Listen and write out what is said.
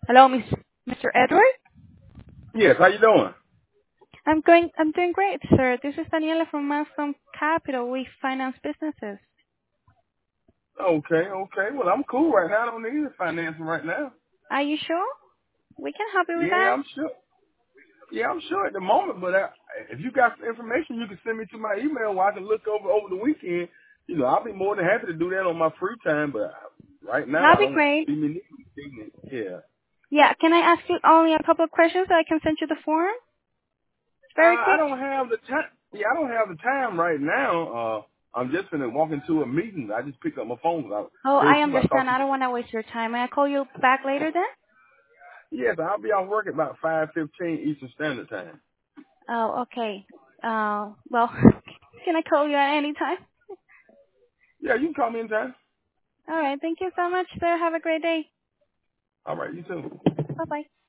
Hello, Mr. Edward. Yes, how you doing? I'm doing great, sir. This is Daniela from Milestone Capital. We finance businesses. Okay. Well, I'm cool right now. I don't need any financing right now. Are you sure? We can help you with Yeah, that. I'm sure. Yeah, I'm sure at the moment. But if you got some information, you can send me to my email where I can look over the weekend. I'll be more than happy to do that on my free time. But right now, That'd I be don't great. see me needing it. Yeah. Yeah, can I ask you only a couple of questions so I can send you the form? Very I quick. don't have the time. Yeah, I don't have the time right now. I'm just gonna walk into a meeting. I just picked up my phone. Oh, Very I soon I thought understand. you. I don't want to waste your time. May I call you back later then? Yes, I'll be off work at about 5:15 Eastern Standard Time. Oh, okay. Well, can I call you at any time? Yeah, you can call me anytime. All right. Thank you so much, sir. Have a great day. All right, you too. Bye-bye.